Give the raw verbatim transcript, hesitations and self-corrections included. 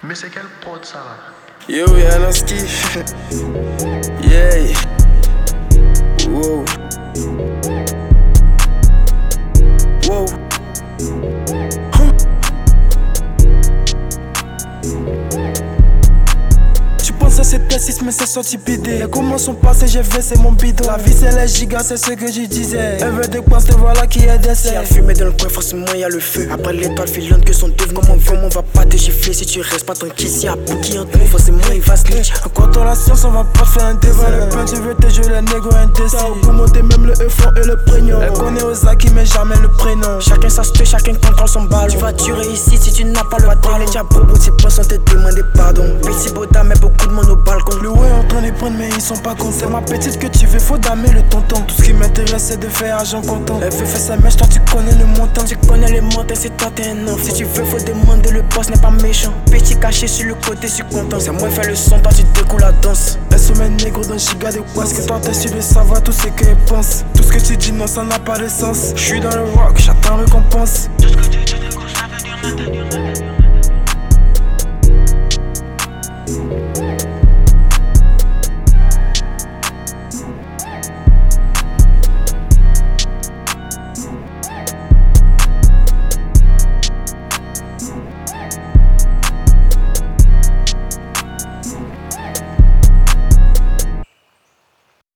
Mais c'est quel prod ça là? Yo, y'a un ski. Yeah. Wow. Wow. Huh. Tu penses à cette six mais c'est sorti bidé. Les comment sont passés, j'ai fait, c'est mon bidon. La vie c'est les gigas, c'est ce que je disais. Elle veut des coins, te voilà qui est décès. S'il y a fumé dans le coin, forcément y'a le feu. Après l'étoile filante que sont devenus. Comment on va pas te gifler si tu restes pas tranquille. S'il y a pour qui en tout, forcément il va snitch. Encore dans la science, on va pas faire un débat. Le pain, tu veux te jouer les négros indécis. Pour monter même le E fort et le prénom. Elle connaît Ozaki mais jamais le prénom. Chacun s'acheter, chacun contrôle son ballon. Tu vas durer ici si tu n'as pas le ballon. Les diables, tu penses on te demander pardon. Petit Boda, mais beaucoup de monde au balcon. Le ouais en train de prendre mais ils sont pas contents. C'est ma petite que tu veux, faut damer le tonton. Tout ce qui m'intéresse c'est de faire argent content. Elle veut faire sa mèche, toi tu connais le montant. Tu connais les montants, c'est toi t'es un enfant. Si tu veux faut demander, le boss n'est pas méchant. Petit caché sur le côté, je suis content. C'est moi faire le son, toi tu découles la danse. Elle se met négro dans giga de quoi. Parce que toi t'es sûr de savoir tout ce qu'elle pense. Tout ce que tu dis non ça n'a pas de sens. Je suis dans le rock, j'attends récompense. Tout ce que tu dis de gauche, ça veut dire maintenant.